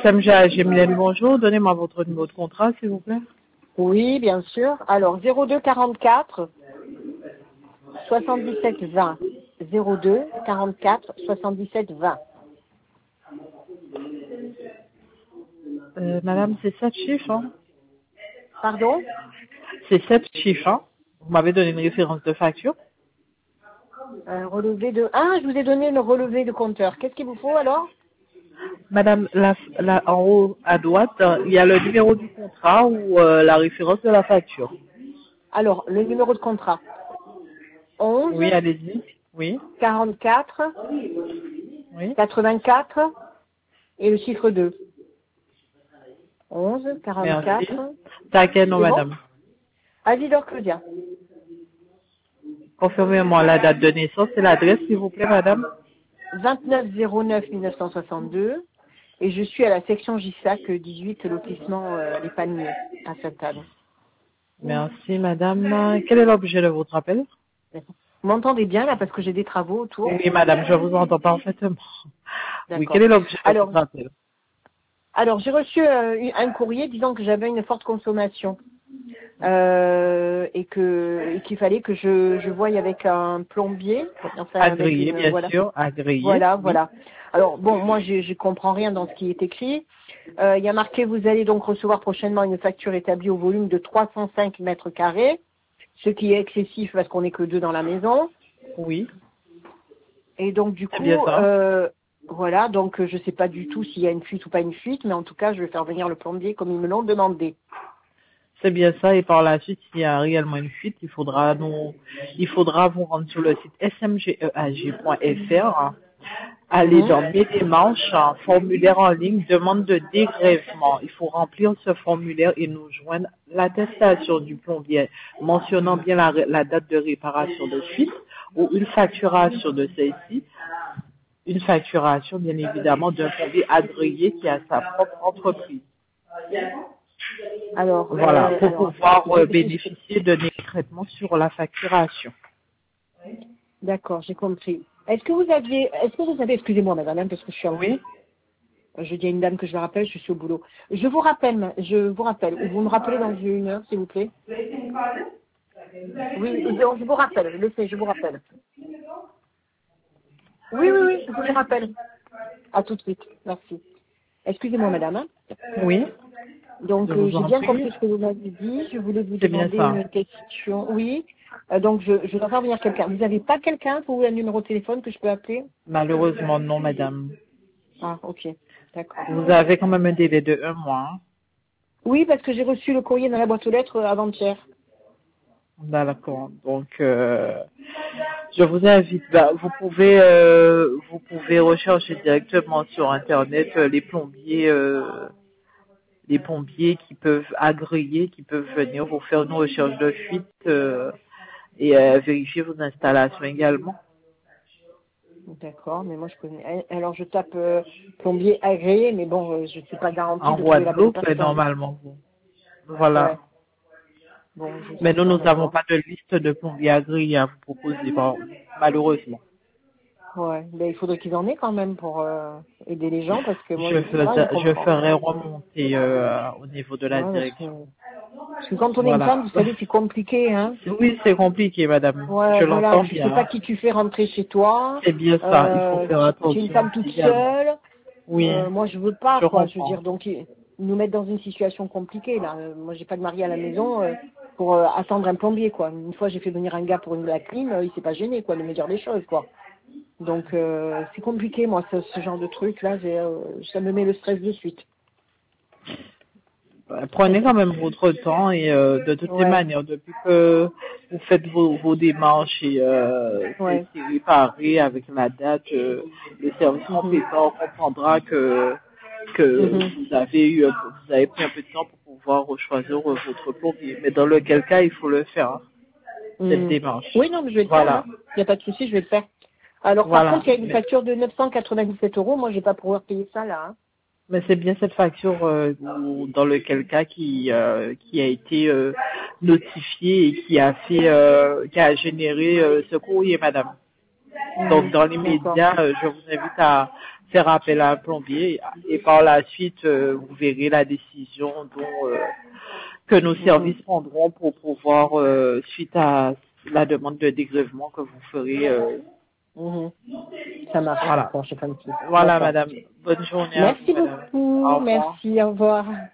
SMGAG Mylène, bonjour. Donnez-moi votre numéro de contrat, s'il vous plaît. Oui, bien sûr. Alors, 02 44 77 20. 02 44 77 20. Madame, c'est 7 chiffres, hein? Pardon? C'est 7 chiffres, hein? Vous m'avez donné une référence de facture. Un relevé de... Ah, je vous ai donné le relevé de compteur. Qu'est-ce qu'il vous faut alors? Madame, en haut à droite, il y a le numéro du contrat ou la référence de la facture. Alors, le numéro de contrat. 11 Oui, allez-y. Oui, 44 oui. 84 et le chiffre 2. 11 Merci. 44. T'as quel nom, C'est bon? madame? Asidor Claudia. Confirmez-moi la date de naissance et l'adresse, s'il vous plaît, madame. 29 09 1962. Et je suis à la section Gissac 18, lotissement Les Palmiers, à Sainte-Anne. Merci, madame. Quel est l'objet de votre appel? Vous m'entendez bien là parce que j'ai des travaux autour? Oui, madame, je vous entends parfaitement. Oui, D'accord. quel est l'objet de Alors, votre appel? j'ai reçu un courrier disant que j'avais une forte consommation et qu'il fallait que je voie avec un plombier, enfin avec Agréé, une bien sûr, agréé. Oui. voilà. Alors bon, moi je comprends rien dans ce qui est écrit. Il y a marqué vous allez donc recevoir prochainement une facture établie au volume de 305 mètres carrés, ce qui est excessif parce qu'on n'est que deux dans la maison. Oui, Et donc du c'est coup, bien ça. voilà, donc je sais pas du tout s'il y a une fuite ou pas une fuite, mais en tout cas je vais faire venir le plombier comme ils me l'ont demandé. C'est bien ça. Et par la suite, s'il y a réellement une fuite, il faudra vous rendre sur le site smgeag.fr, aller Mhm. dans mes démarches, formulaire en ligne, demande de dégrèvement. Il faut remplir ce formulaire et nous joindre l'attestation du plombier mentionnant bien la date de réparation de fuite ou une facturation de celle-ci. Une facturation, bien évidemment, d'un plombier agréé qui a sa propre entreprise. Alors, Voilà, pour attendez, pouvoir bénéficier d'un écrêtement sur la facturation. d'accord, j'ai compris. Est-ce que vous avez, excusez-moi madame, hein, parce que je suis en Oui, je dis à une dame que je la rappelle, je suis au boulot. Je vous rappelle, ou vous me rappelez dans une heure, s'il vous plaît. Oui, donc je vous rappelle, je vous rappelle. Oui, je vous rappelle. À tout de suite, merci. Excusez-moi madame, hein. oui, Donc, je vous j'ai en bien prie. compris ce que vous m'avez dit. Je voulais vous C'est bien demander ça. une question. Oui. Donc, je dois faire venir quelqu'un. Vous n'avez pas quelqu'un pour un numéro de téléphone que je peux appeler? Malheureusement, non, madame. Ah, ok. D'accord. Vous avez quand même un délai de 1 mois. Hein. Oui, parce que j'ai reçu le courrier dans la boîte aux lettres avant-hier. D'accord. Donc, je vous invite. Vous pouvez rechercher directement sur Internet les plombiers qui peuvent agréer, qui peuvent venir vous faire une recherche de fuite et vérifier vos installations également. D'accord, mais moi je connais. Alors, je tape plombier agréé, mais bon, je ne suis pas garantie En de trouver la bonne Guadeloupe, personne. normalement. Voilà. Ouais. Bon, je Mais sais nous pas, n'avons d'accord. pas de liste de plombiers agréés à vous proposer, malheureusement. Ouais. Ben, il faudrait qu'ils en aient quand même pour aider les gens, parce que moi je sais pas, je Je comprends. ferai remonter au niveau de la Ouais, direction. parce que quand on est une femme, Voilà. vous savez, c'est compliqué, hein. Oui, c'est compliqué, madame. Ouais, Je voilà, l'entends tu sais pas bien. qui tu fais rentrer chez toi. C'est bien ça. Il faut faire Tu es une attention femme toute également. seule. Oui, Moi, je veux pas, je quoi. Je veux comprends. dire, donc ils nous mettent dans une situation compliquée là. Moi, j'ai pas de mari à la maison pour attendre un plombier, quoi. Une fois, j'ai fait venir un gars pour la clim, il s'est pas gêné, quoi, de me dire des choses, quoi. Donc c'est compliqué, moi, ce genre de truc là. Ça me met le stress de suite. Prenez quand même votre temps et de toutes les Ouais, manières, depuis que vous faites vos démarches et ouais. c'est réparé avec la date, le service Mhm. compétent comprendra que Mhm. vous avez pris un peu de temps pour pouvoir choisir votre plombier. Mais dans lequel cas, il faut le faire, hein, cette Mhm. démarche. Oui, non, mais je vais le faire, hein. Voilà, Il n'y a pas de souci, je vais le faire. Alors, par voilà. contre, il y a une facture de 997 euros. Moi, je vais pas pouvoir payer ça, là. Hein. Mais c'est bien cette facture dans lequel cas qui a été notifiée et qui a généré ce courrier, madame. Donc Mhm. dans les D'accord. médias, je vous invite faire appel à un plombier et par la suite, vous verrez la décision que nos services prendront pour pouvoir, suite à la demande de dégrèvement que vous ferez. Ça marche. Voilà. Bon, je fais comme ça. Voilà, madame. Bonne journée à vous, Merci madame. beaucoup. Au revoir. Merci. Au revoir.